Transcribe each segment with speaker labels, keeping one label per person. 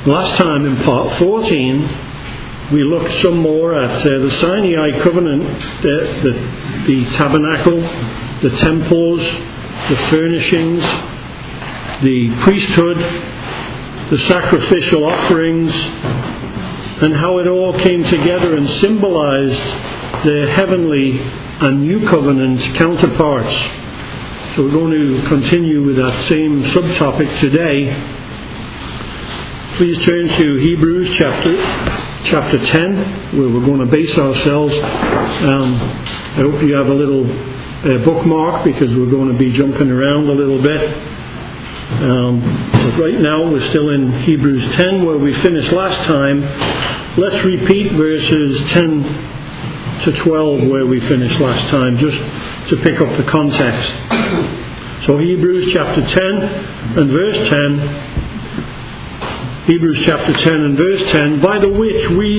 Speaker 1: Last time in part 14 we looked some more at the Sinai covenant, the tabernacle, the temples, the furnishings, the priesthood, the sacrificial offerings, and how it all came together and symbolized their heavenly and new covenant counterparts. So we're going to continue with that same subtopic today. Please turn to Hebrews chapter 10, where we're going to base ourselves. I hope you have a little bookmark, because we're going to be jumping around a little bit. But right now we're still in Hebrews 10, where we finished last time. Let's repeat verses 10 to 12 where we finished last time, just to pick up the context. So Hebrews chapter 10 and verse 10. Hebrews chapter 10 and verse 10, by the which we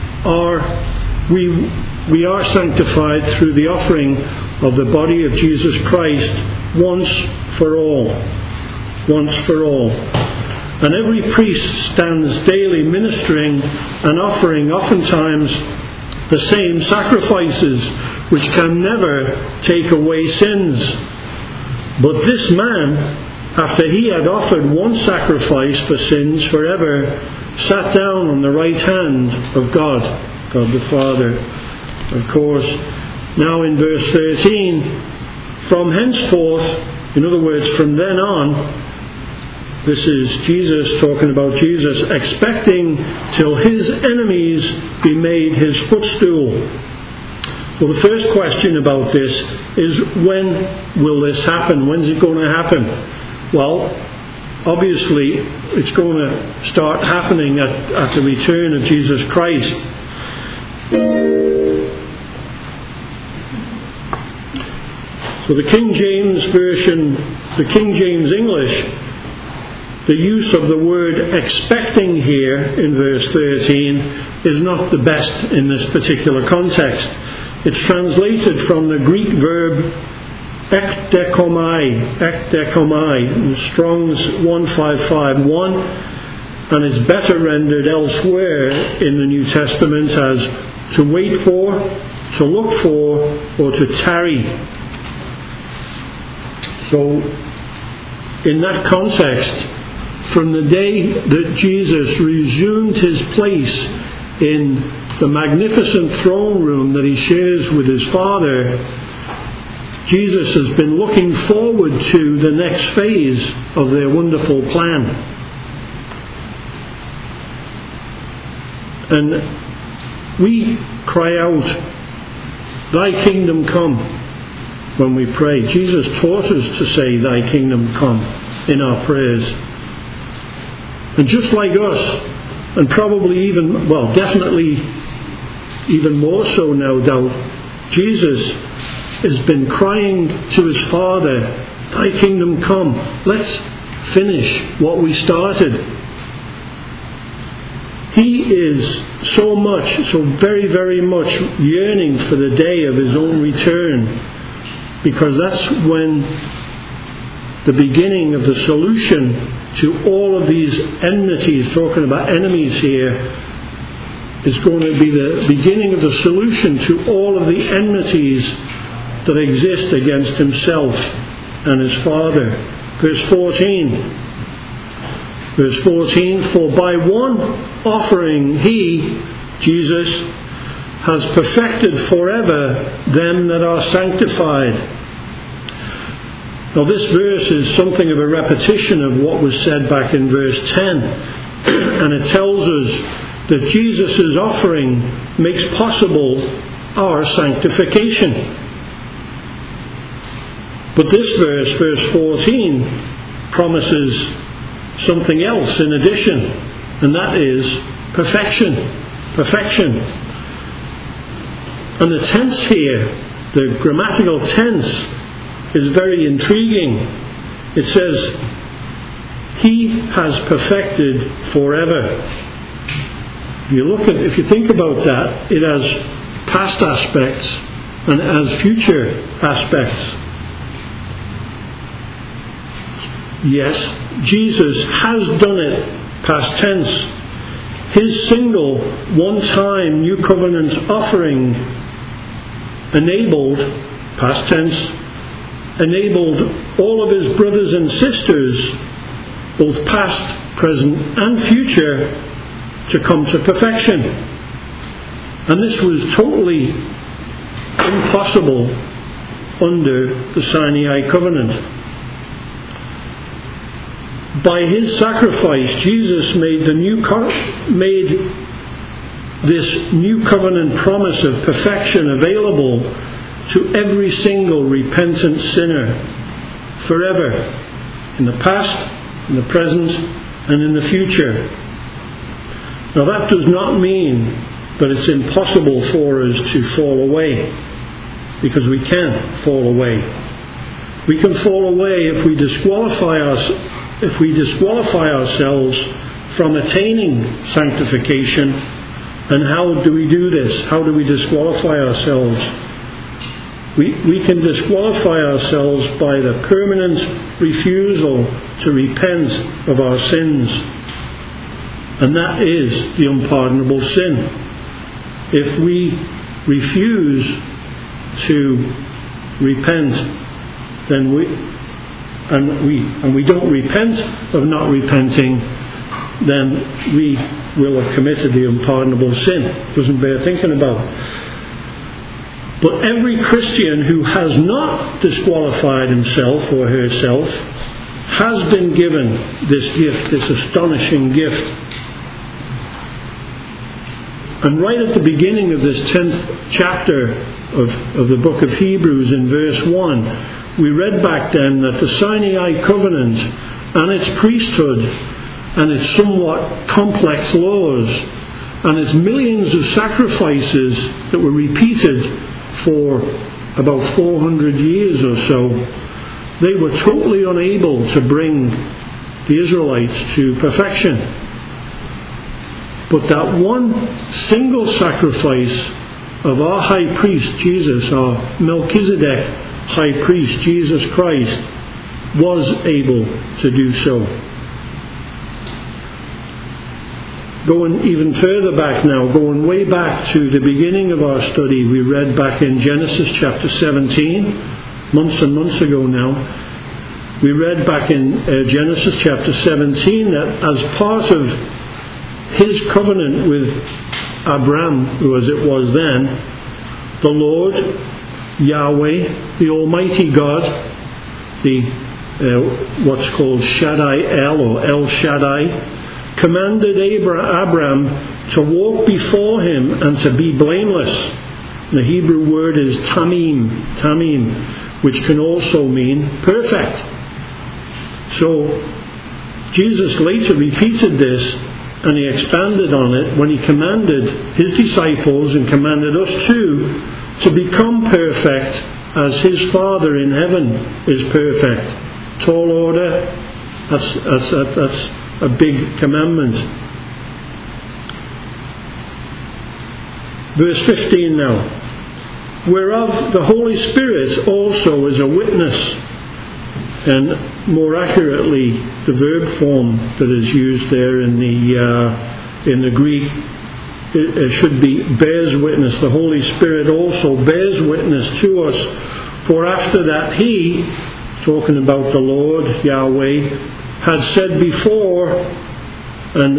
Speaker 1: are sanctified through the offering of the body of Jesus Christ once for all. Once for all. And every priest stands daily ministering and offering oftentimes the same sacrifices, which can never take away sins. But this man, after he had offered one sacrifice for sins forever, sat down on the right hand of God the Father. Of course, now in verse 13, from henceforth, in other words, from then on, this is Jesus talking about Jesus, expecting till his enemies be made his footstool. Well, the first question about this is, when will this happen? When's it going to happen? Well, obviously, it's going to start happening at the return of Jesus Christ. So the King James Version, the King James English, the use of the word expecting here in verse 13 is not the best in this particular context. It's translated from the Greek verb ekdekomai, Strong's 1551, and it's better rendered elsewhere in the New Testament as to wait for, to look for, or to tarry. So, in that context, from the day that Jesus resumed his place in the magnificent throne room that he shares with his Father, Jesus has been looking forward to the next phase of their wonderful plan. And we cry out, thy kingdom come, when we pray. Jesus taught us to say, thy kingdom come, in our prayers. And just like us, and probably even, well, definitely even more so no doubt, Jesus has been crying to his Father, thy kingdom come. Let's finish what we started. He is so very, very much yearning for the day of his own return, because that's when the beginning of the solution to all of these enmities, talking about enemies here, is going to be the beginning of the solution to all of the enmities that exist against himself and his Father. Verse 14, for by one offering he, Jesus, has perfected forever them that are sanctified. Now this verse is something of a repetition of what was said back in verse 10, and it tells us that Jesus' offering makes possible our sanctification. But this verse 14, promises something else in addition, and that is perfection. And the tense here, the grammatical tense, is very intriguing. It says, he has perfected forever. If you think about that, it has past aspects and it has future aspects. Yes, Jesus has done it past tense. His single, one-time New Covenant offering enabled, past tense, enabled all of his brothers and sisters, both past, present and future, to come to perfection. And this was totally impossible under the Sinai covenant. By his sacrifice, Jesus made this new covenant promise of perfection available to every single repentant sinner forever, in the past, in the present, and in the future. Now that does not mean that it's impossible for us to fall away, because we can fall away. We can fall away if we disqualify ourselves from attaining sanctification. And how do we do this? How do we disqualify ourselves? We can disqualify ourselves by the permanent refusal to repent of our sins. And that is the unpardonable sin. If we refuse to repent, then we don't repent of not repenting, then we will have committed the unpardonable sin. Doesn't bear thinking about. But every Christian who has not disqualified himself or herself has been given this gift, this astonishing gift. And right at the beginning of this 10th chapter of the book of Hebrews, in verse 1, we read back then that the Sinai covenant and its priesthood and its somewhat complex laws and its millions of sacrifices that were repeated for about 400 years or so, they were totally unable to bring the Israelites to perfection. But that one single sacrifice of our high priest, Jesus, our Melchizedek high priest, Jesus Christ, was able to do so. Going even further back now, going way back to the beginning of our study, we read back in Genesis chapter 17, months and months ago now, we read back in Genesis chapter 17 that as part of his covenant with Abram, who as it was then, the Lord, Yahweh, the Almighty God, the what's called Shaddai El or El Shaddai, commanded Abram to walk before him and to be blameless. The Hebrew word is tamim, which can also mean perfect. So Jesus later repeated this, and he expanded on it when he commanded his disciples and commanded us too to become perfect as his Father in heaven is perfect. Tall order, that's a big commandment. Verse 15 now. Whereof the Holy Spirit also is a witness. And more accurately, the verb form that is used there in the Greek, it should be bears witness. The Holy Spirit also bears witness to us. For after that he, talking about the Lord, Yahweh, had said before, and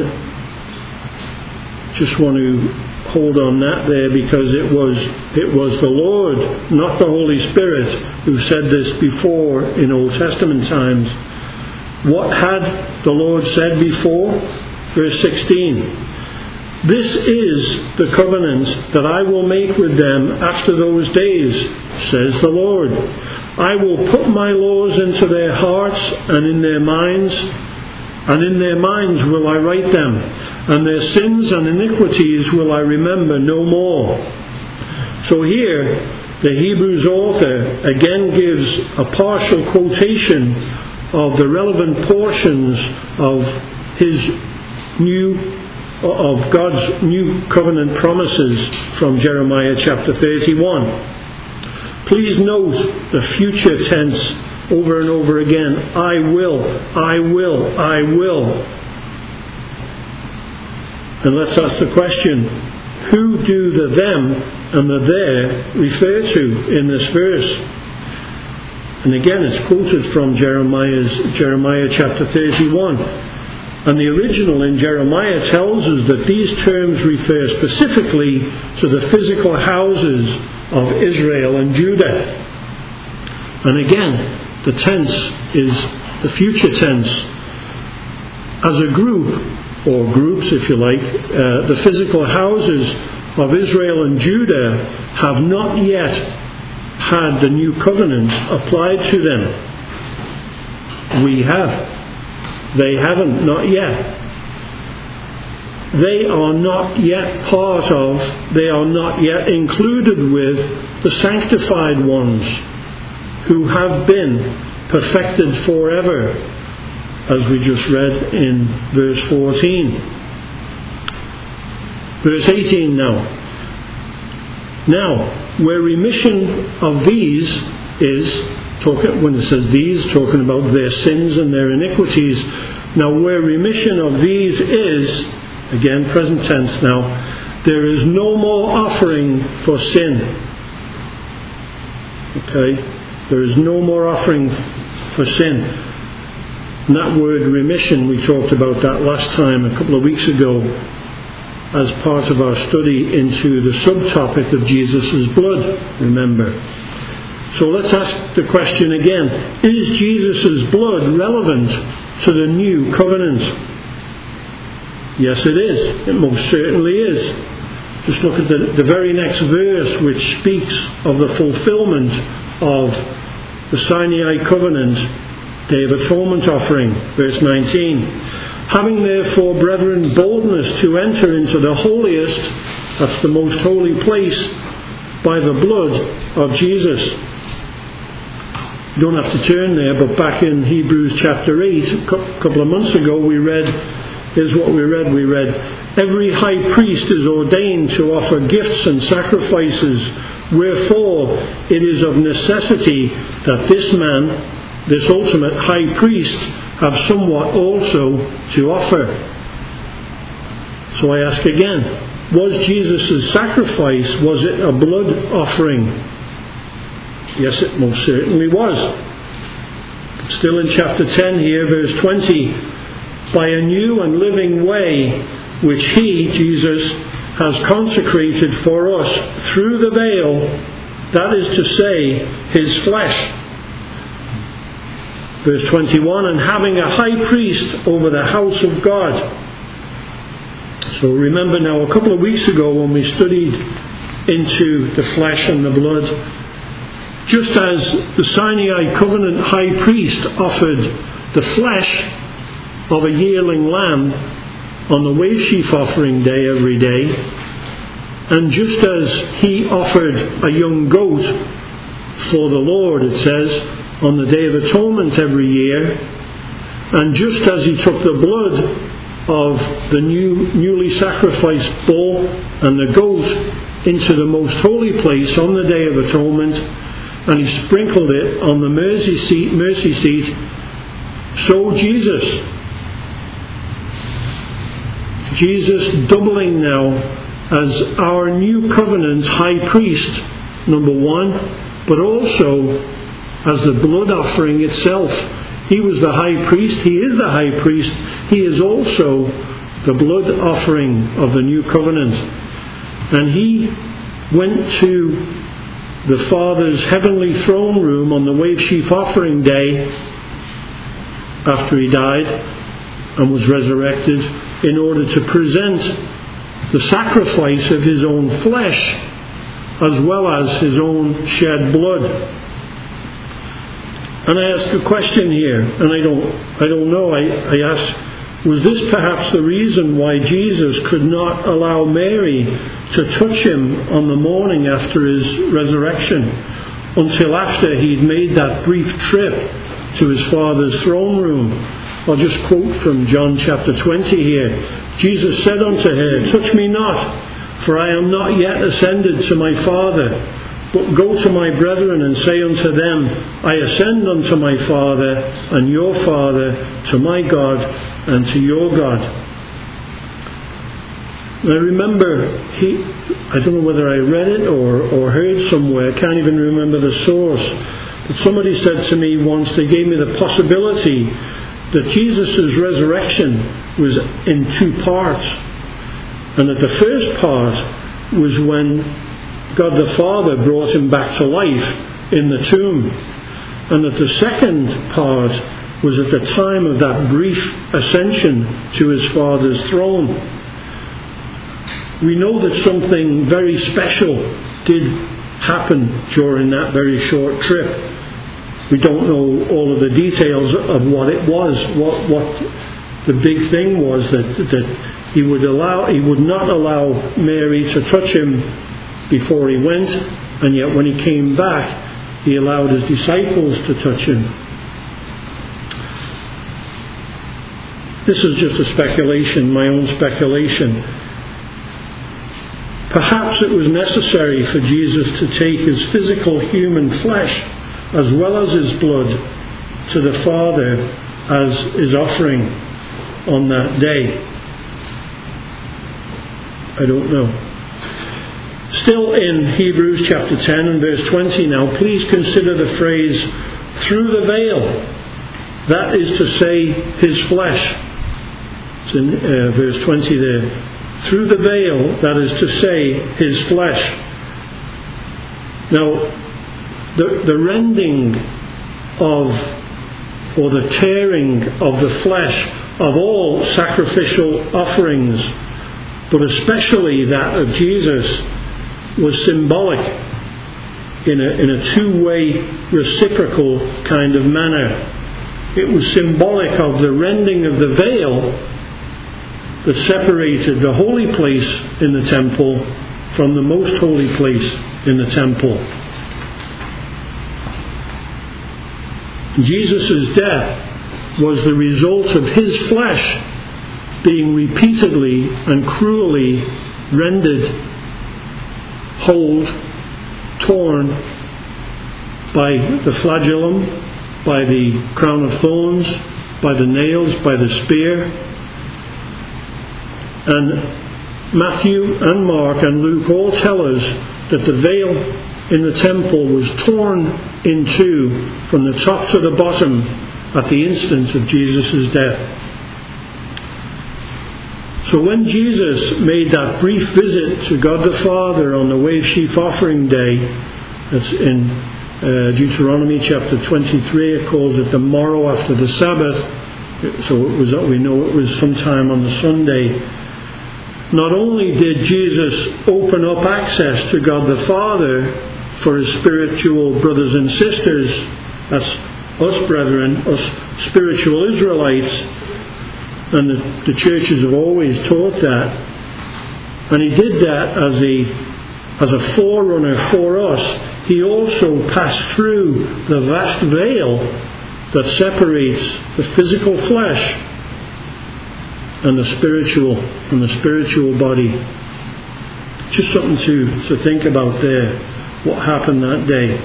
Speaker 1: just want to hold on that there, because it was the Lord, not the Holy Spirit, who said this before in Old Testament times. What had the Lord said before? Verse 16. This is the covenant that I will make with them after those days, says the Lord. I will put my laws into their hearts and in their minds, and in their minds will I write them, and their sins and iniquities will I remember no more. So here, the Hebrews author again gives a partial quotation of the relevant portions of God's new covenant promises from Jeremiah chapter 31. Please note the future tense over and over again. I will, I will, I will. And let's ask the question, who do the them and the there refer to in this verse? And again, it's quoted from Jeremiah chapter 31. And the original in Jeremiah tells us that these terms refer specifically to the physical houses of Israel and Judah. And again, the tense is the future tense. As a group, or groups if you like, the physical houses of Israel and Judah have not yet had the new covenant applied to them. We have. They haven't, not yet. They are not yet part of, they are not yet included with the sanctified ones who have been perfected forever, as we just read in verse 14. Verse 18 now. Now, where remission of these is, when it says these, talking about their sins and their iniquities. Now, where remission of these is, again, present tense now, there is no more offering for sin. Okay? There is no more offering for sin. And that word remission, we talked about that last time, a couple of weeks ago, as part of our study into the subtopic of Jesus' blood, remember. So let's ask the question again. Is Jesus' blood relevant to the new covenant? Yes, it is. It most certainly is. Just look at the very next verse, which speaks of the fulfillment of the Sinai covenant, Day of Atonement offering. Verse 19. Having therefore, brethren, boldness to enter into the holiest, that's the most holy place, by the blood of Jesus. You don't have to turn there, but back in Hebrews chapter 8, a couple of months ago, we read, here's what we read. We read, every high priest is ordained to offer gifts and sacrifices, wherefore it is of necessity that this man, this ultimate high priest, have somewhat also to offer. So I ask again, was Jesus' sacrifice, was it a blood offering? Yes, it most certainly was. Still in chapter 10 here, verse 20. By a new and living way, which He, Jesus, has consecrated for us through the veil, that is to say, His flesh. Verse 21, and having a high priest over the house of God. So remember now, a couple of weeks ago when we studied into the flesh and the blood, just as the Sinai covenant high priest offered the flesh of a yearling lamb on the wave sheaf offering day every day, and just as he offered a young goat for the Lord, it says, on the Day of Atonement every year, and just as he took the blood of the newly sacrificed bull and the goat into the most holy place on the Day of Atonement, and he sprinkled it on the mercy seat, so Jesus doubling now as our new covenant high priest, number one, but also as the blood offering itself. He was the high priest, he is the high priest, he is also the blood offering of the new covenant. And he went to the Father's heavenly throne room on the wave sheaf offering day after he died and was resurrected in order to present the sacrifice of his own flesh as well as his own shed blood. And I ask a question here, and I don't know, I ask, was this perhaps the reason why Jesus could not allow Mary to touch him on the morning after his resurrection until after he'd made that brief trip to his Father's throne room? I'll just quote from John chapter 20 here. Jesus said unto her, touch me not, for I am not yet ascended to my Father, but go to my brethren and say unto them, I ascend unto my Father and your Father, to my God and to your God. And I remember I don't know whether I read it or heard somewhere, I can't even remember the source, but somebody said to me once, they gave me the possibility that Jesus' resurrection was in two parts, and that the first part was when God the Father brought him back to life in the tomb, and that the second part was at the time of that brief ascension to his Father's throne. We know that something very special did happen during that very short trip. We don't know all of the details of what it was. What the big thing was that he would not allow Mary to touch him before he went, and yet when he came back, he allowed his disciples to touch him. This is just a speculation, my own speculation. Perhaps it was necessary for Jesus to take his physical human flesh as well as his blood to the Father as his offering on that day. I don't know. Still in Hebrews chapter 10 and verse 20 now, please consider the phrase, through the veil. That is to say, his flesh. It's in verse 20 there. Through the veil, that is to say, his flesh. Now, the rending of, or the tearing of the flesh of all sacrificial offerings, but especially that of Jesus, was symbolic in a two-way reciprocal kind of manner. It was symbolic of the rending of the veil that separated the holy place in the temple from the most holy place in the temple. Jesus' death was the result of his flesh being repeatedly and cruelly rended, hold, torn by the flagellum, by the crown of thorns, by the nails, by the spear. And Matthew and Mark and Luke all tell us that the veil in the temple was torn in two from the top to the bottom at the instant of Jesus' death. So when Jesus made that brief visit to God the Father on the wave sheaf offering day, that's in Deuteronomy chapter 23, it calls it the morrow after the Sabbath, so we know it was sometime on the Sunday. Not only did Jesus open up access to God the Father for his spiritual brothers and sisters, that's us brethren, us spiritual Israelites, and the churches have always taught that, and he did that as a forerunner for us. He also passed through the vast veil that separates the physical flesh and the spiritual body. Just something to think about there, what happened that day.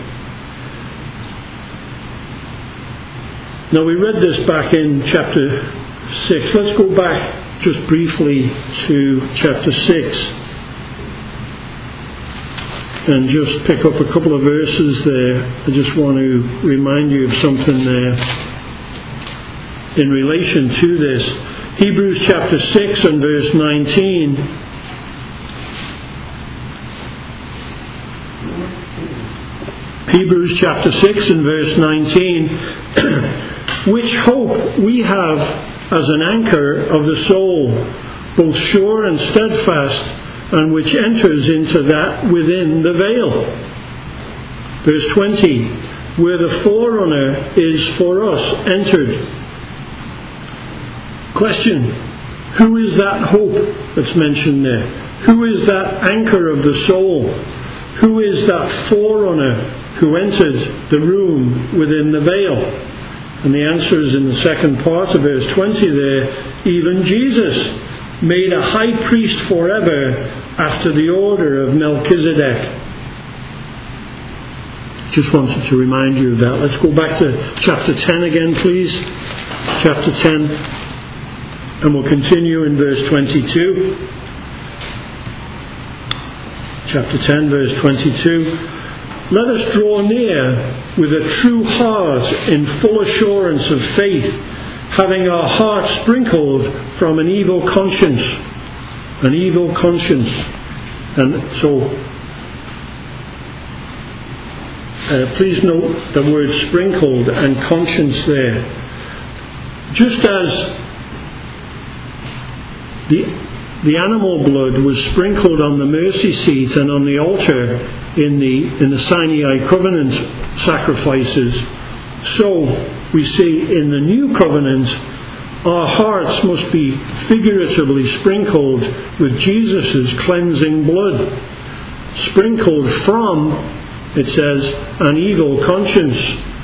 Speaker 1: Now we read this back in chapter 6. Let's go back just briefly to chapter 6 and just pick up a couple of verses there. I just want to remind you of something there in relation to this. Hebrews chapter 6 and verse 19. Hebrews chapter 6 and verse 19. Which hope we have as an anchor of the soul, both sure and steadfast, and which enters into that within the veil. Verse 20. Where the forerunner is for us entered. Question, who is that hope that's mentioned there? Who is that anchor of the soul? Who is that forerunner who entered the room within the veil? And the answer is in the second part of verse 20 there, even Jesus, made a high priest forever after the order of Melchizedek. Just wanted to remind you of that. Let's go back to chapter 10 again, please. Chapter 10. And we'll continue in verse 22. chapter 10, verse 22, let us draw near with a true heart in full assurance of faith, having our hearts sprinkled from an evil conscience. An evil conscience. And so, please note the word sprinkled and conscience there. Just as the animal blood was sprinkled on the mercy seat and on the altar in the Sinai covenant sacrifices, so we see in the new covenant our hearts must be figuratively sprinkled with Jesus' cleansing blood, sprinkled from, it says, an evil conscience.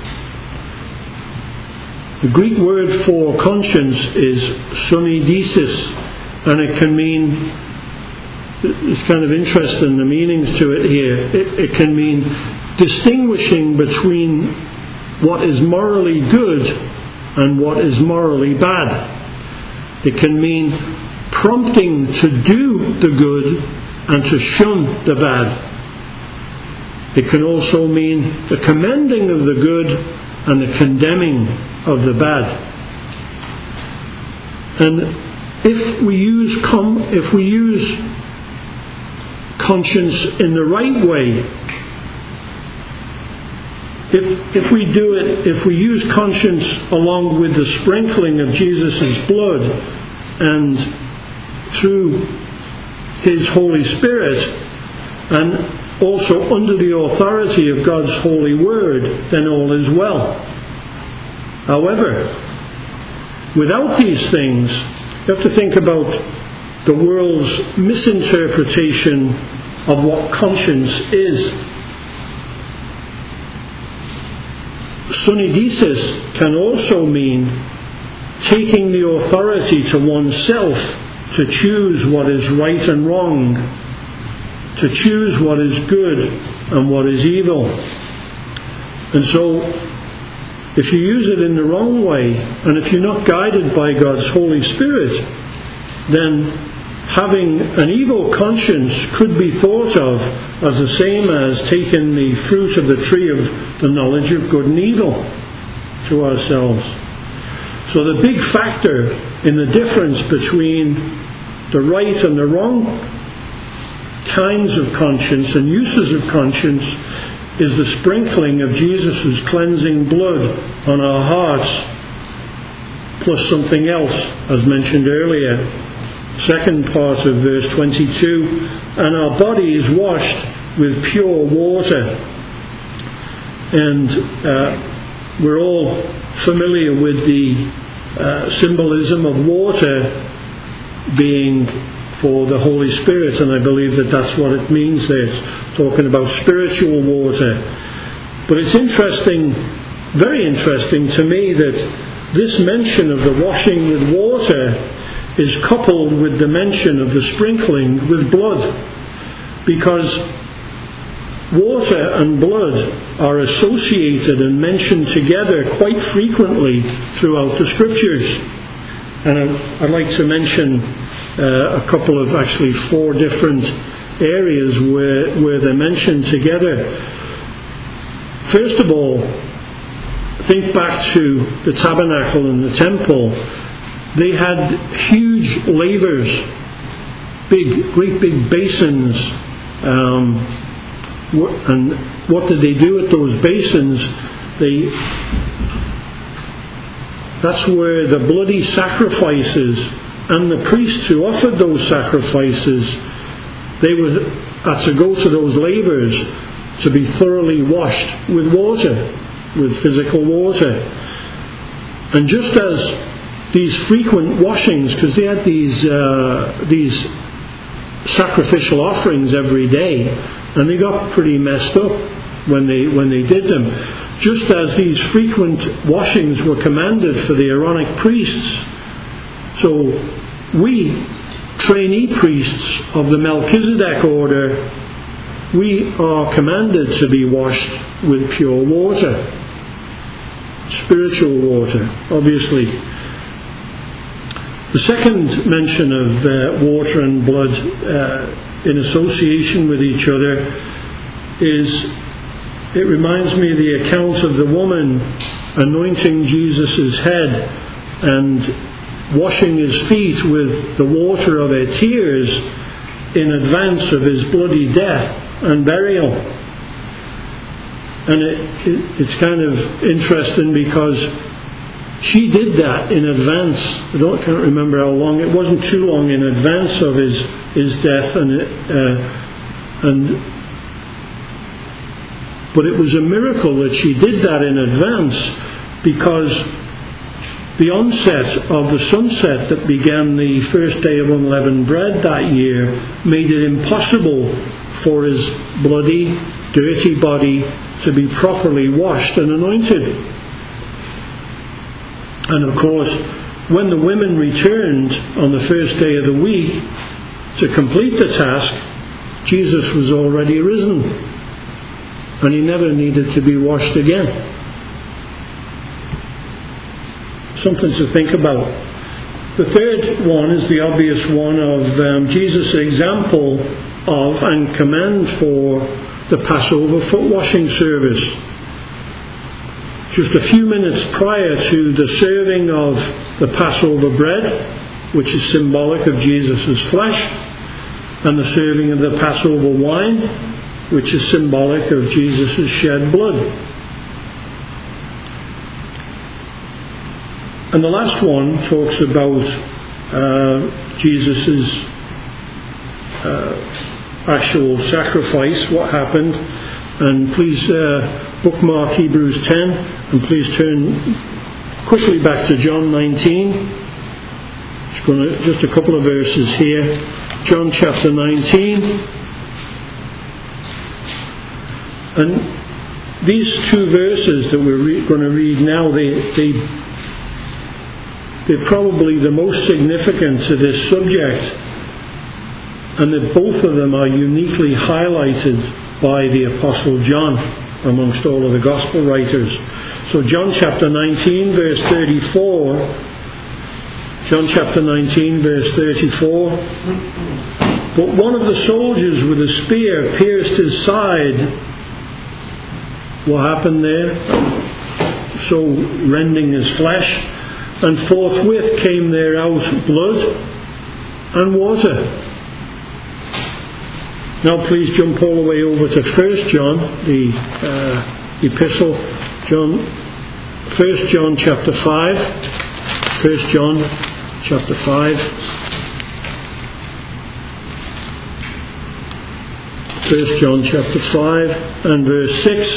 Speaker 1: The Greek word for conscience is suneidesis, and it can mean, it's kind of interesting the meanings to it here. It can mean distinguishing between what is morally good and what is morally bad. It can mean prompting to do the good and to shun the bad. It can also mean the commending of the good and the condemning of the bad. And if we use conscience in the right way, if we use conscience along with the sprinkling of Jesus' blood and through His Holy Spirit, and also under the authority of God's holy word, then all is well. However, without these things, you have to think about the world's misinterpretation of what conscience is. Suneidesis can also mean taking the authority to oneself to choose what is right and wrong, to choose what is good and what is evil. And so, if you use it in the wrong way, and if you're not guided by God's Holy Spirit, then having an evil conscience could be thought of as the same as taking the fruit of the tree of the knowledge of good and evil to ourselves. So the big factor in the difference between the right and the wrong kinds of conscience and uses of conscience is the sprinkling of Jesus' cleansing blood on our hearts, plus something else, as mentioned earlier. Second part of verse 22, and our bodies washed with pure water. And we're all familiar with the symbolism of water being for the Holy Spirit, and I believe that that's what it means there. It's talking about spiritual water. But it's interesting, very interesting to me, that this mention of the washing with water is coupled with the mention of the sprinkling with blood, because water and blood are associated and mentioned together quite frequently throughout the Scriptures. And I'd like to mention a couple of, actually 4 different areas where they're mentioned together. First of all, think back to the tabernacle and the temple. They had huge lavers, great big basins, and what did they do with those basins? That's where the bloody sacrifices and the priests who offered those sacrifices, they had to go to those lavers to be thoroughly washed with water, with physical water. And just as these frequent washings, because they had these sacrificial offerings every day, and they got pretty messed up when they did them. Just as these frequent washings were commanded for the Aaronic priests, so we trainee priests of the Melchizedek order, we are commanded to be washed with pure water, spiritual water, obviously. The second mention of water and blood in association with each other it reminds me of the account of the woman anointing Jesus' head and washing his feet with the water of her tears in advance of his bloody death and burial. And it's kind of interesting because she did that in advance. I can't remember how long. It wasn't too long in advance of his death, but it was a miracle that she did that in advance, because the onset of the sunset that began the first day of unleavened bread that year made it impossible for his bloody, dirty body to be properly washed and anointed. And of course, when the women returned on the first day of the week to complete the task, Jesus was already risen, and he never needed to be washed again. Something to think about. The third one is the obvious one of Jesus' example of and command for the Passover foot washing service. Just a few minutes prior to the serving of the Passover bread, which is symbolic of Jesus' flesh, and the serving of the Passover wine, which is symbolic of Jesus' shed blood. And the last one talks about Jesus' actual sacrifice, what happened. And please bookmark Hebrews 10, and please turn quickly back to John 19. Just a couple of verses here. John chapter 19. And these two verses that we're going to read now, they're probably the most significant to this subject, and that both of them are uniquely highlighted by the Apostle John amongst all of the Gospel writers. So John chapter 19 verse 34. John chapter 19 verse 34. But one of the soldiers with a spear pierced his side. What happened there? So rending his flesh. And forthwith came there out blood and water. Now please jump all the way over to 1 John, the epistle. 1 John chapter 5. 1 John chapter 5. 1 John chapter 5 and verse 6.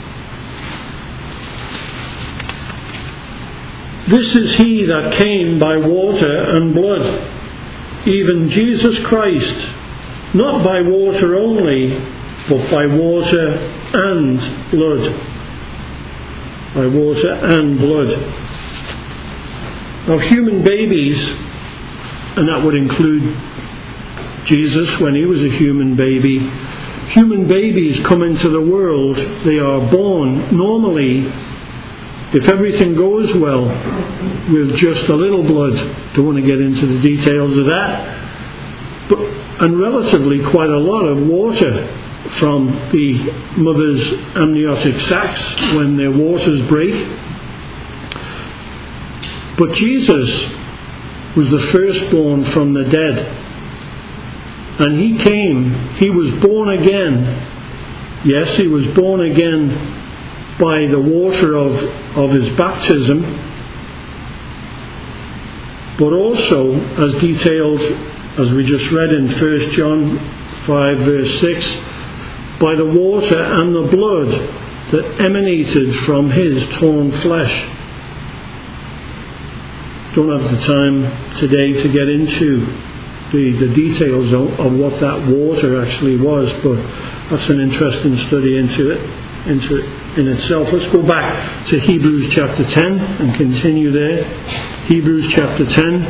Speaker 1: This is he that came by water and blood, even Jesus Christ, not by water only, but by water and blood. By water and blood. Now human babies, and that would include Jesus when he was a human babies come into the world. They are born normally, if everything goes well, with just a little blood. Don't want to get into the details of that. And relatively quite a lot of water from the mother's amniotic sacs when their waters break. But Jesus was the firstborn from the dead. And he was born again. Yes, he was born again by the water of his baptism, but also, as detailed, as we just read in 1 John 5 verse 6, by the water and the blood that emanated from his torn flesh. Don't have the time today to get into the details of what that water actually was, but that's an interesting study into it in itself. Let's go back to Hebrews chapter 10 and continue there. Hebrews chapter 10.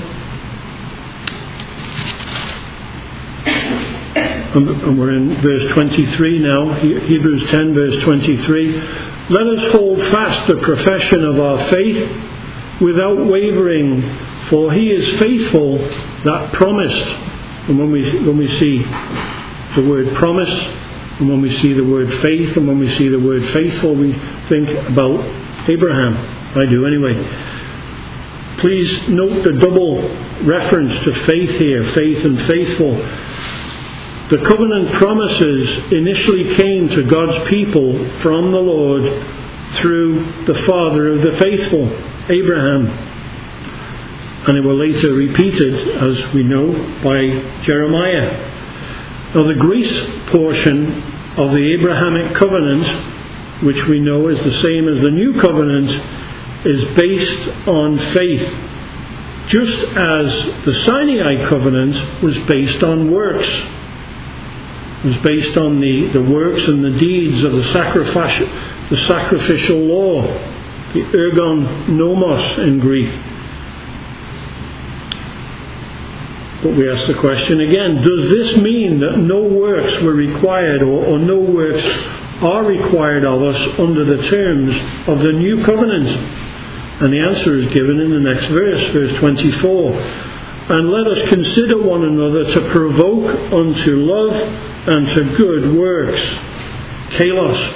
Speaker 1: And we're in verse 23 now. Hebrews 10 verse 23. Let us hold fast the profession of our faith without wavering, for he is faithful that promised. And when we see the word promise, and when we see the word faith, and when we see the word faithful, we think about Abraham. I do anyway. Please note the double reference to faith here, faith and faithful. The covenant promises initially came to God's people from the Lord through the father of the faithful, Abraham. And they were later repeated, as we know, by Jeremiah. Now the grace portion of the Abrahamic covenant, which we know is the same as the new covenant, is based on faith, just as the Sinai covenant was based on works. It was based on the works and the deeds of the sacrificial law, the ergon nomos in Greek. But we ask the question again, does this mean that no works were required or no works are required of us under the terms of the new covenant? And the answer is given in the next verse, verse 24. And let us consider one another to provoke unto love and to good works. Kalos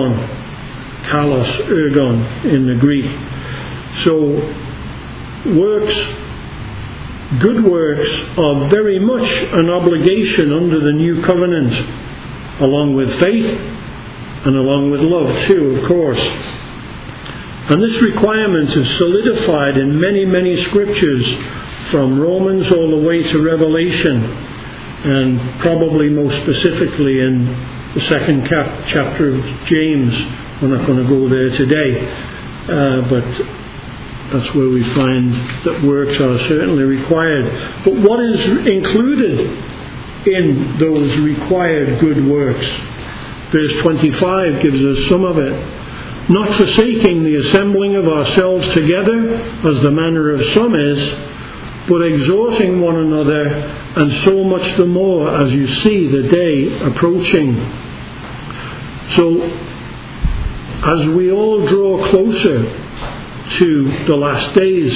Speaker 1: ergon in the Greek. So works, good works, are very much an obligation under the new covenant, along with faith and along with love too, of course. And this requirement is solidified in many, many scriptures, from Romans all the way to Revelation, and probably most specifically in the second chapter of James. We're not going to go there today, but that's where we find that works are certainly required. But what is included in those required good works? Verse 25 gives us some of it. Not forsaking the assembling of ourselves together, as the manner of some is, but exhorting one another, and so much the more as you see the day approaching. So, as we all draw closer to the last days,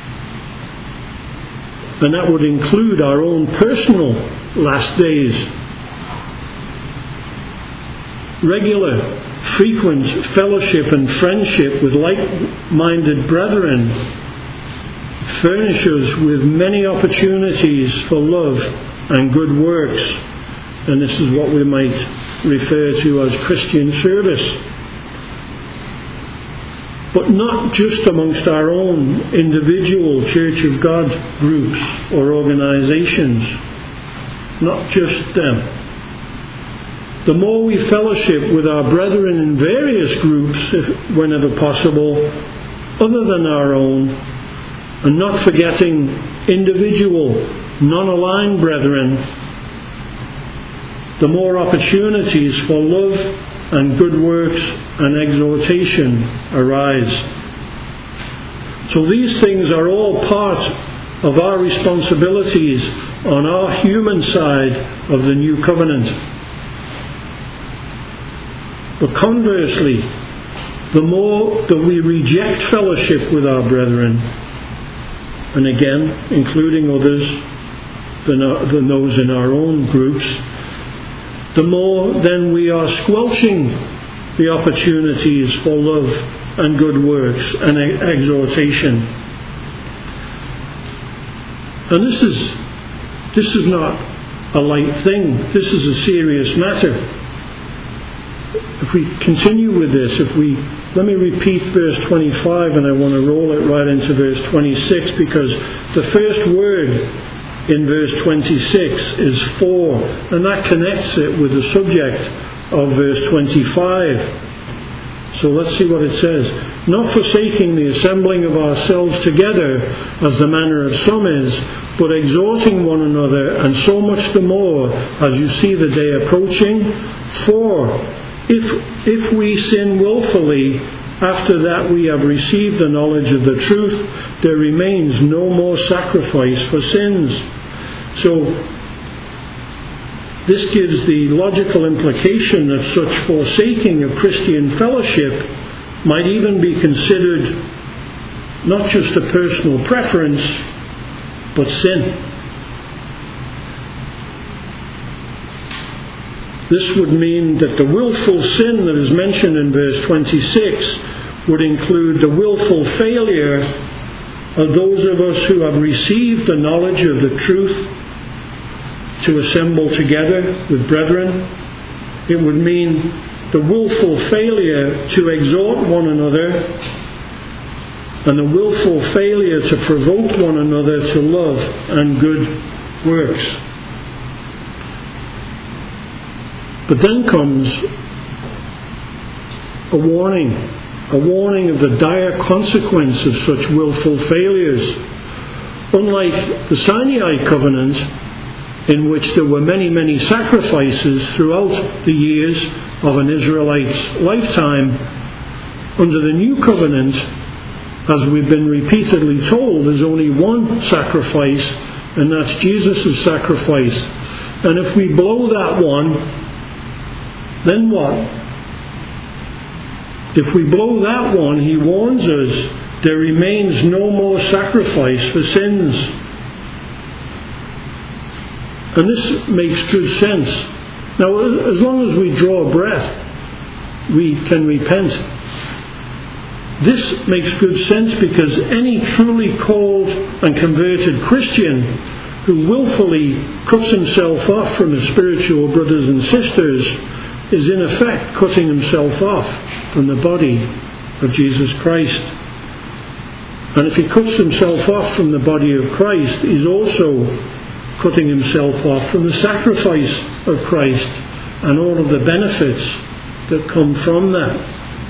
Speaker 1: and that would include our own personal last days, regular, frequent fellowship and friendship with like-minded brethren furnish us with many opportunities for love and good works, and this is what we might refer to as Christian service. But not just amongst our own individual Church of God groups or organisations, not just them. The more we fellowship with our brethren in various groups, whenever possible, other than our own, and not forgetting individual, non-aligned brethren, the more opportunities for love and good works and exhortation arise. So these things are all part of our responsibilities on our human side of the new covenant. But conversely, the more that we reject fellowship with our brethren, and again, including others than those in our own groups, the more then we are squelching the opportunities for love and good works and exhortation. And this is not a light thing. This is a serious matter. If we continue with this, let me repeat verse 25, and I want to roll it right into verse 26, because the first word in verse 26 is for, and that connects it with the subject of verse 25. So let's see what it says. Not forsaking the assembling of ourselves together, as the manner of some is, but exhorting one another, and so much the more as you see the day approaching. For if we sin willfully, after that we have received the knowledge of the truth, there remains no more sacrifice for sins. So this gives the logical implication that such forsaking of Christian fellowship might even be considered not just a personal preference, but sin. This would mean that the willful sin that is mentioned in verse 26 would include the willful failure of those of us who have received the knowledge of the truth to assemble together with brethren. It would mean the willful failure to exhort one another and the willful failure to provoke one another to love and good works. But then comes a warning of the dire consequence of such willful failures. Unlike the Sinai covenant, in which there were many, many sacrifices throughout the years of an Israelite's lifetime, under the new covenant, as we've been repeatedly told, there's only one sacrifice, and that's Jesus' sacrifice. And if we blow that one, then what? If we blow that one, he warns us, there remains no more sacrifice for sins. And this makes good sense. Now, as long as we draw breath, we can repent. This makes good sense because any truly called and converted Christian who willfully cuts himself off from his spiritual brothers and sisters is in effect cutting himself off from the body of Jesus Christ. And if he cuts himself off from the body of Christ, he's also cutting himself off from the sacrifice of Christ and all of the benefits that come from that.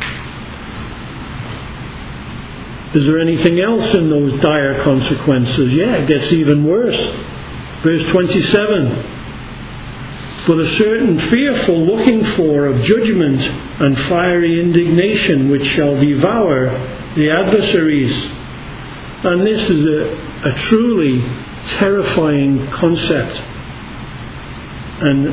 Speaker 1: Is there anything else in those dire consequences? Yeah, it gets even worse. Verse 27. But a certain fearful looking for of judgment and fiery indignation which shall devour the adversaries. And this is a truly terrifying concept. And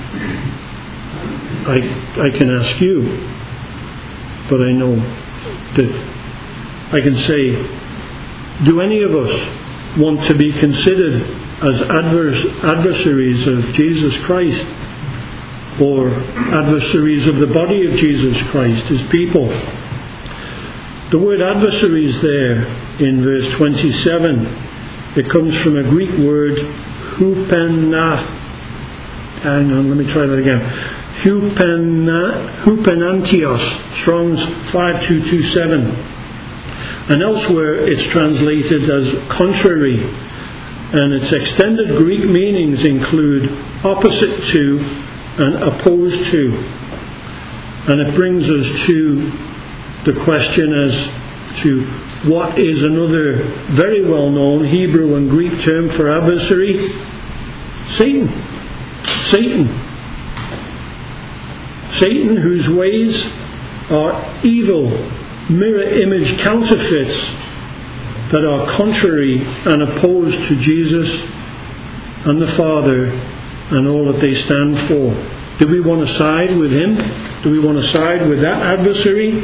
Speaker 1: I can ask you, but I know that I can say, do any of us want to be considered as adversaries of Jesus Christ, or adversaries of the body of Jesus Christ, his people? The word adversaries there in verse 27, it comes from a Greek word hang on, let me try that again. Hupenantios, Strong's 5227. And elsewhere it's translated as contrary. And its extended Greek meanings include opposite to and opposed to. And it brings us to the question as to what is another very well-known Hebrew and Greek term for adversary? Satan. Satan, whose ways are evil, mirror-image counterfeits that are contrary and opposed to Jesus and the Father and all that they stand for. Do we want to side with him? Do we want to side with that adversary?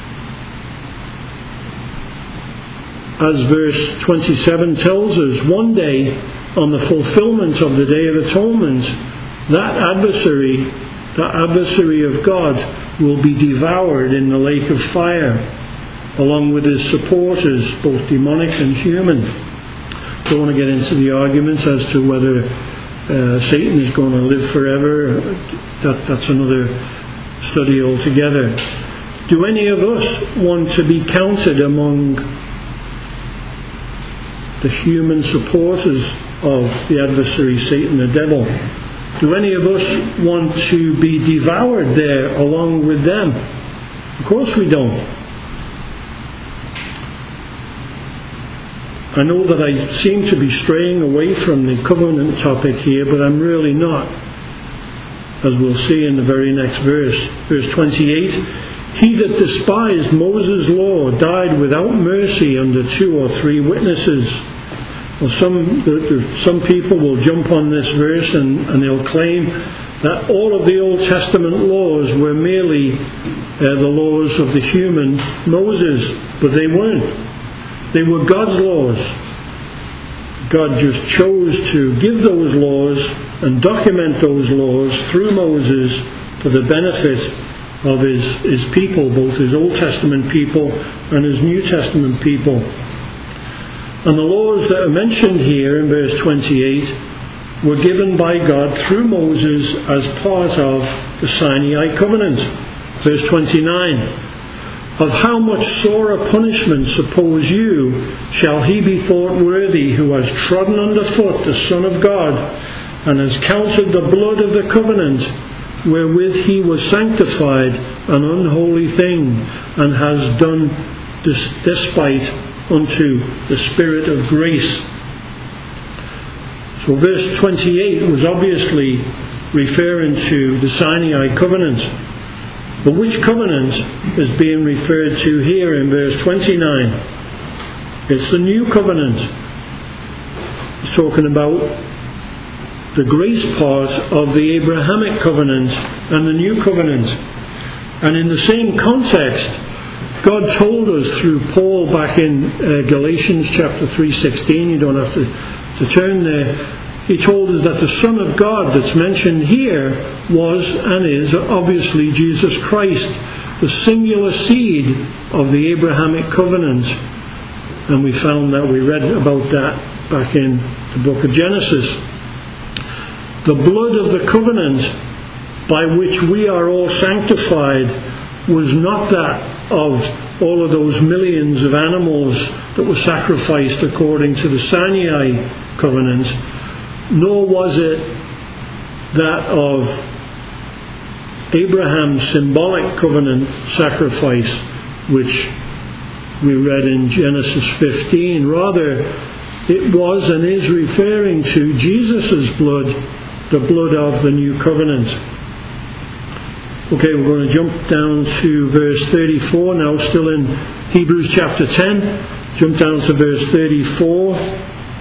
Speaker 1: As verse 27 tells us, one day, on the fulfillment of the Day of Atonement, that adversary of God will be devoured in the lake of fire, along with his supporters, both demonic and human. Don't want to get into the arguments as to whether Satan is going to live forever. That's another study altogether. Do any of us want to be counted among the human supporters of the adversary, Satan, the devil? Do any of us want to be devoured there along with them? Of course we don't. I know that I seem to be straying away from the covenant topic here, but I'm really not, as we'll see in the very next verse. Verse 28, he that despised Moses' law died without mercy under 2 or 3 witnesses. Well, some people will jump on this verse and they'll claim that all of the Old Testament laws were merely the laws of the human Moses, but they weren't. They were God's laws. God just chose to give those laws and document those laws through Moses for the benefit of his people, both his Old Testament people and his New Testament people. And the laws that are mentioned here in verse 28 were given by God through Moses as part of the Sinai covenant. Verse 29, of how much sorer punishment, suppose you, shall he be thought worthy who has trodden underfoot the Son of God, and has counted the blood of the covenant wherewith he was sanctified an unholy thing, and has done despite unto the Spirit of grace. So verse 28 was obviously referring to the Sinai covenant. But which covenant is being referred to here in verse 29? It's the new covenant. It's talking about the grace part of the Abrahamic covenant and the new covenant. And in the same context, God told us through Paul back in Galatians chapter 3:16, you don't have to turn there, he told us that the Son of God that's mentioned here was and is obviously Jesus Christ, the singular seed of the Abrahamic covenant. And we found that we read about that back in the book of Genesis. The blood of the covenant by which we are all sanctified was not that of all of those millions of animals that were sacrificed according to the Sinai covenant, nor was it that of Abraham's symbolic covenant sacrifice, which we read in Genesis 15. Rather, it was and is referring to Jesus' blood, the blood of the new covenant. Okay, we're going to jump down to verse 34 now, still in Hebrews chapter 10. Jump down to verse 34.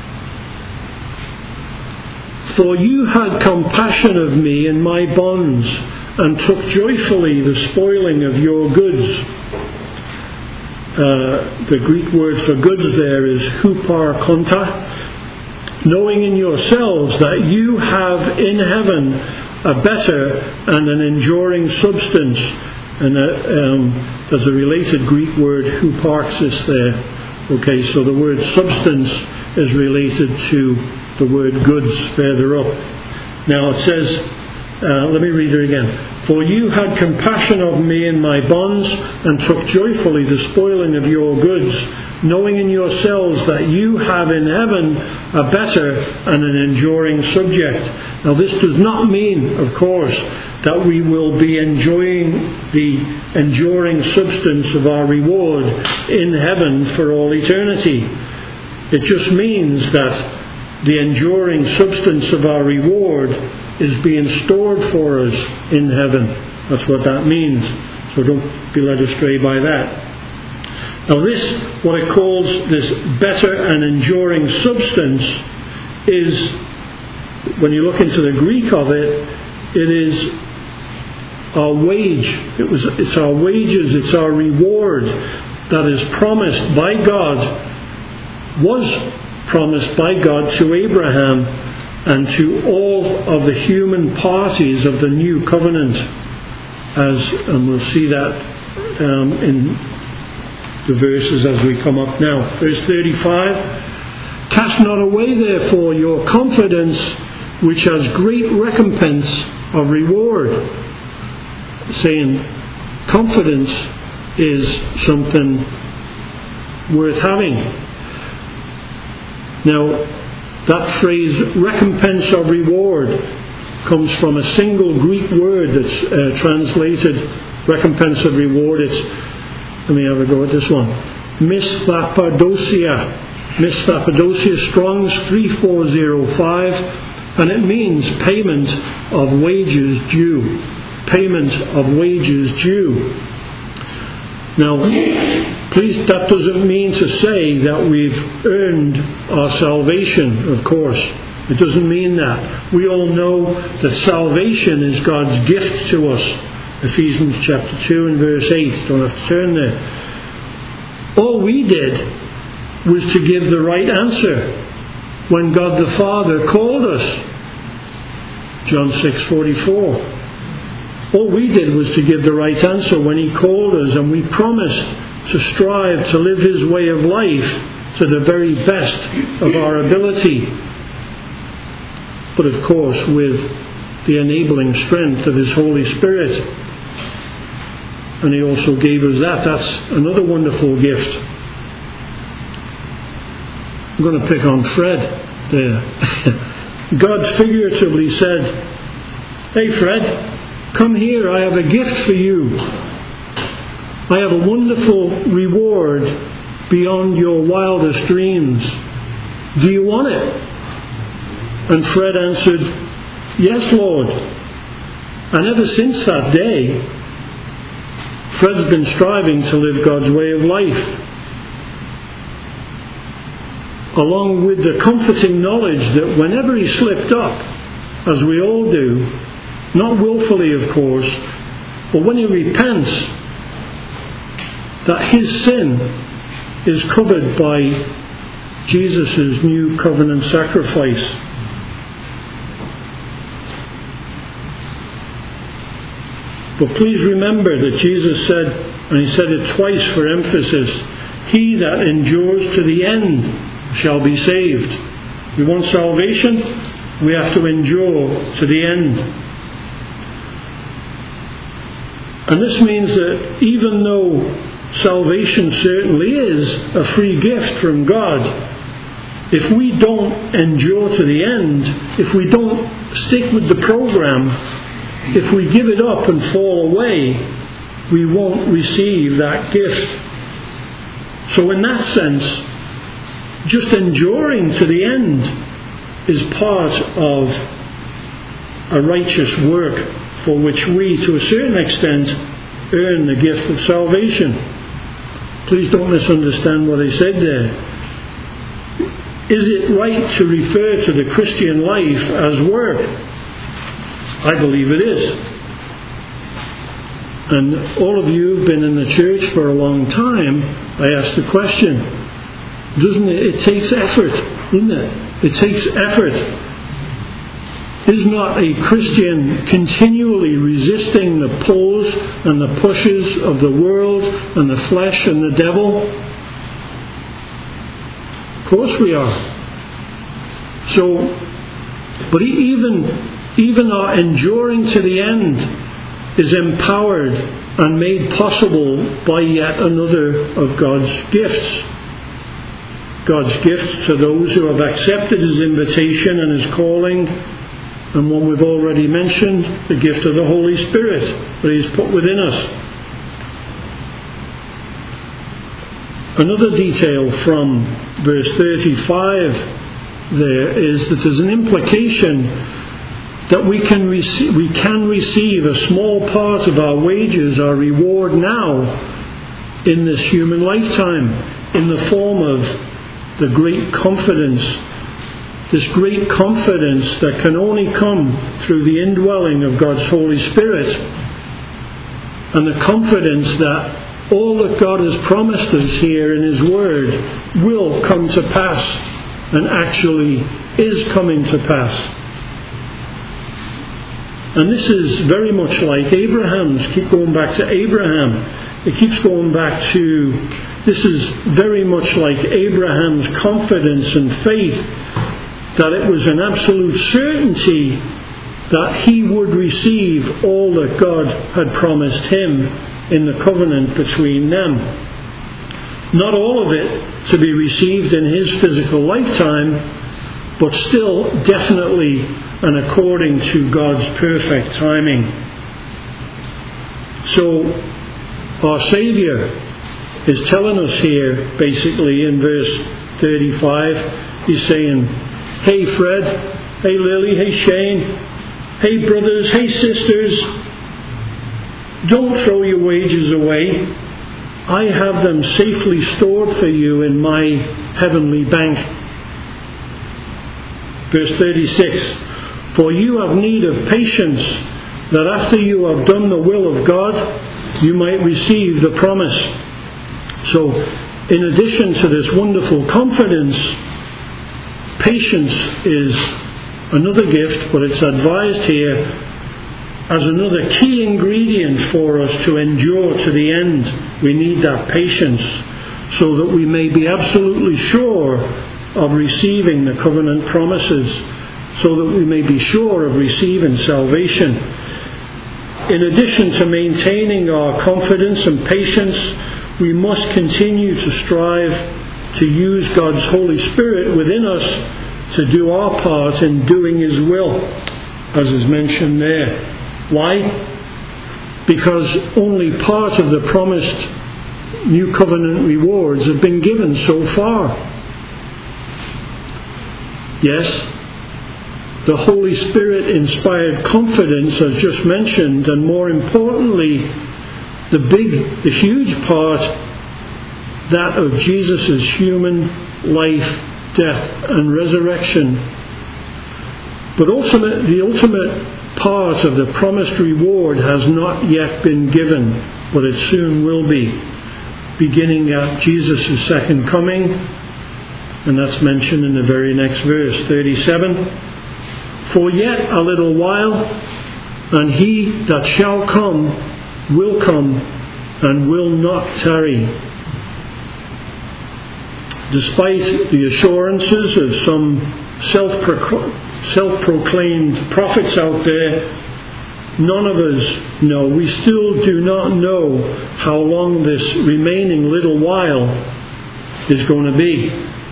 Speaker 1: For you had compassion of me in my bonds, and took joyfully the spoiling of your goods. The Greek word for goods there is huparkonta. Knowing in yourselves that you have in heaven a better and an enduring substance. And there's a related Greek word huparxis there. Okay, so the word substance is related to the word goods further up. Now it says, let me read it again. For you had compassion of me in my bonds, and took joyfully the spoiling of your goods, knowing in yourselves that you have in heaven a better and an enduring subject. Now this does not mean, of course, that we will be enjoying the enduring substance of our reward in heaven for all eternity. It just means that the enduring substance of our reward is being stored for us in heaven. That's what that means. So don't be led astray by that. Now this, what it calls this better and enduring substance, is, when you look into the Greek of it, it is our wage. It's our wages, it's our reward that is promised by God, was promised by God to Abraham and to all of the human parties of the new covenant, and we'll see that in the verses as we come up now. Verse 35, cast not away therefore your confidence, which has great recompense of reward. Saying confidence is something worth having. Now, that phrase, recompense of reward, comes from a single Greek word that's translated recompense of reward. It's, let me have a go at this one, misthapadosia. Misthapadosia, Strong's 3405, and it means payment of wages due. Payment of wages due. Now, please, that doesn't mean to say that we've earned our salvation, of course. It doesn't mean that. We all know that salvation is God's gift to us. Ephesians chapter 2 and verse 8. Don't have to turn there. All we did was to give the right answer. when God the Father called us. John 6:44. All we did was to give the right answer when He called us, and we promised to strive to live His way of life to the very best of our ability. But of course with the enabling strength of His Holy Spirit. And He also gave us that. That's another wonderful gift. I'm going to pick on Fred there. God figuratively said, "Hey Fred, come here, I have a gift for you. I have a wonderful reward beyond your wildest dreams. Do you want it?" And Fred answered, "Yes, Lord." And ever since that day, Fred's been striving to live God's way of life, along with the comforting knowledge that whenever he slipped up, as we all do, not willfully of course, but when he repents, that his sin is covered by Jesus' new covenant sacrifice. But please remember that Jesus said, and He said it twice for emphasis, "He that endures to the end shall be saved." We want salvation, we have to endure to the end. And this means that even though salvation certainly is a free gift from God, if we don't endure to the end, if we don't stick with the program, if we give it up and fall away, we won't receive that gift. So in that sense, just enduring to the end is part of a righteous work for which we, to a certain extent, earn the gift of salvation. Please don't misunderstand what I said there. Is it right to refer to the Christian life as work? I believe it is. And all of you who've been in the church for a long time, I ask the question, doesn't it? It takes effort, doesn't it? It takes effort. Is not a Christian continually resisting the pulls and the pushes of the world and the flesh and the devil? Of course we are. So, but even our enduring to the end is empowered and made possible by yet another of God's gifts. God's gifts to those who have accepted His invitation and His calling, and one we've already mentioned, the gift of the Holy Spirit that He's put within us. Another detail from verse 35 there is that there's an implication that we can receive a small part of our wages, our reward now, in this human lifetime, in the form of the great confidence, this great confidence that can only come through the indwelling of God's Holy Spirit, and the confidence that all that God has promised us here in His Word will come to pass, and actually is coming to pass. And this is very much like Abraham's. Keep going back to Abraham. It keeps going back to, this is very much like Abraham's confidence and faith, that it was an absolute certainty that he would receive all that God had promised him in the covenant between them. Not all of it to be received in his physical lifetime, but still definitely and according to God's perfect timing. So our Saviour is telling us here, basically in verse 35, He's saying, "Hey Fred, hey Lily, hey Shane, hey brothers, hey sisters, don't throw your wages away. I have them safely stored for you in my heavenly bank." Verse 36, "For you have need of patience, that after you have done the will of God, you might receive the promise." So, in addition to this wonderful confidence Patience is another gift, but it's advised here as another key ingredient for us to endure to the end. We need that patience so that we may be absolutely sure of receiving the covenant promises, so that we may be sure of receiving salvation. In addition to maintaining our confidence and patience, we must continue to strive to use God's Holy Spirit within us to do our part in doing His will, as is mentioned there. Why? Because only part of the promised new covenant rewards have been given so far. Yes, the Holy Spirit inspired confidence, as just mentioned, and more importantly, the huge part, that of Jesus' human life, death and resurrection. But the ultimate part of the promised reward has not yet been given, but it soon will be, beginning at Jesus' second coming, and that's mentioned in the very next verse, 37. For yet a little while, and He that shall come will come and will not tarry. Despite the assurances of some self-proclaimed prophets out there, none of us know. We still do not know how long this remaining little while is going to be.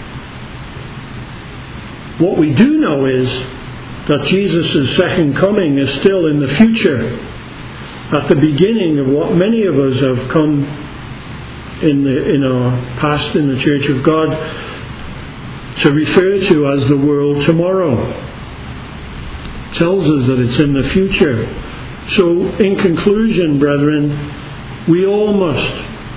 Speaker 1: What we do know is that Jesus' second coming is still in the future, at the beginning of what many of us have come in our past in the Church of God to refer to as the world tomorrow. Tells us that it's in the future. So, in conclusion, brethren, we all must,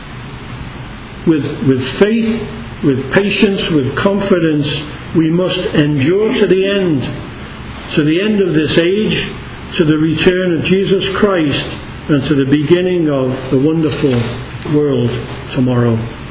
Speaker 1: with faith, with patience, with confidence, we must endure to the end of this age, to the return of Jesus Christ, and to the beginning of the wonderful world tomorrow.